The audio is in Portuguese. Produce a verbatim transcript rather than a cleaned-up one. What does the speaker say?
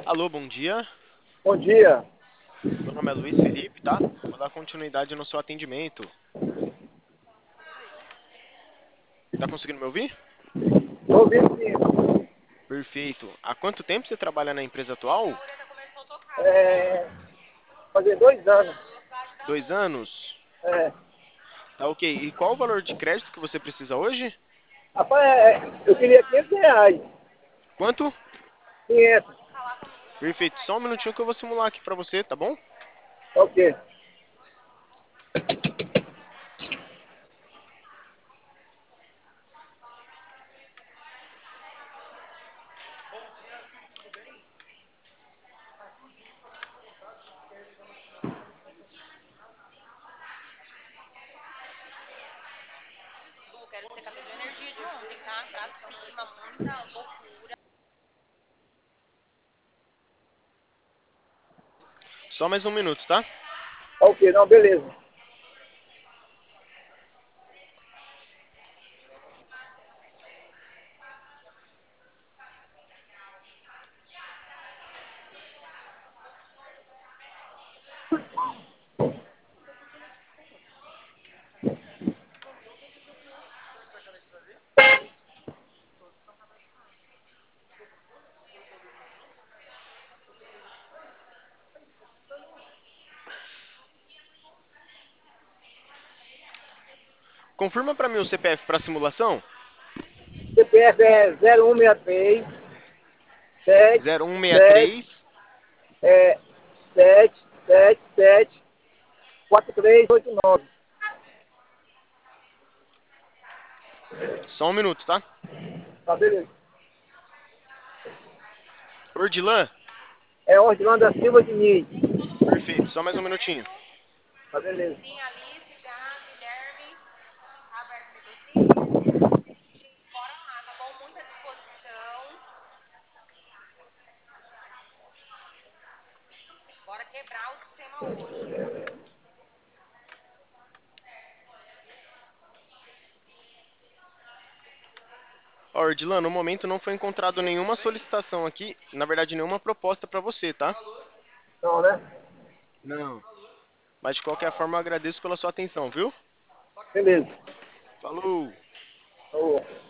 Alô, bom dia. Bom dia. Meu nome é Luiz Felipe, tá? Vou dar continuidade no seu atendimento. Tá conseguindo me ouvir? Estou ouvindo sim. Perfeito. Há quanto tempo você trabalha na empresa atual? É, fazer dois anos. Dois anos? É, Tá ok. E qual o valor de crédito que você precisa hoje? rapaz, é, eu queria quinhentos reais. Quanto? quinhentos. Perfeito. Só um minutinho que eu vou simular aqui pra você, tá bom? Ok. Só mais um minuto, tá? Ok, não, beleza. Confirma pra mim o C P F pra simulação. C P F é zero um seis três sete Zero um seis sete três. é, sete sete sete quatro três oito nove. Só um minuto, tá? Tá, beleza. Ordilan? É Orlando da Silva Diniz. Perfeito. Só mais um minutinho. Tá, beleza. Ó, Ordilan, no momento não foi encontrado nenhuma solicitação aqui, na verdade nenhuma proposta pra você, tá? Não, né? Não. Mas de qualquer forma eu agradeço pela sua atenção, viu? Beleza. Falou! Ô.